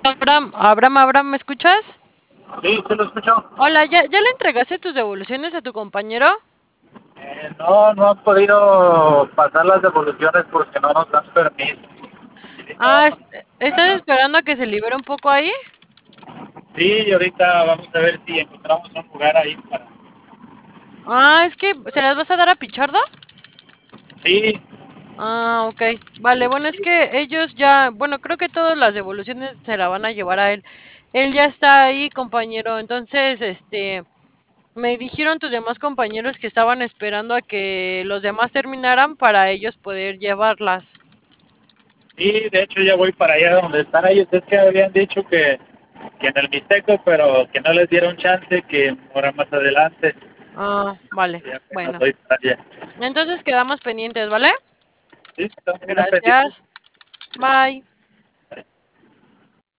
Abraham, ¿me escuchas? Sí, se lo escucho. Hola, ¿ya le entregaste tus devoluciones a tu compañero? No, no han podido pasar las devoluciones porque no nos dan permiso. Sí, no, Ah, ¿estás esperando a que se libere un poco ahí? sí, y ahorita vamos a ver si encontramos un lugar ahí para... Ah, es que, ¿se las vas a dar a Pichardo? Sí, Ah, ok. Vale, bueno, es que ellos ya, bueno, creo que todas las devoluciones se la van a llevar a él. Él ya está ahí, compañero. Entonces, me dijeron tus demás compañeros que estaban esperando a que los demás terminaran para ellos poder llevarlas. sí, de hecho ya voy para allá donde están ellos. Es que habían dicho que en el Mixteco, pero que no les dieron chance, que ahora más adelante. Ah, vale. Y apenas Bueno. voy para allá. Entonces quedamos pendientes, ¿vale? Sí, estamos bien pendientes. Gracias. Bye.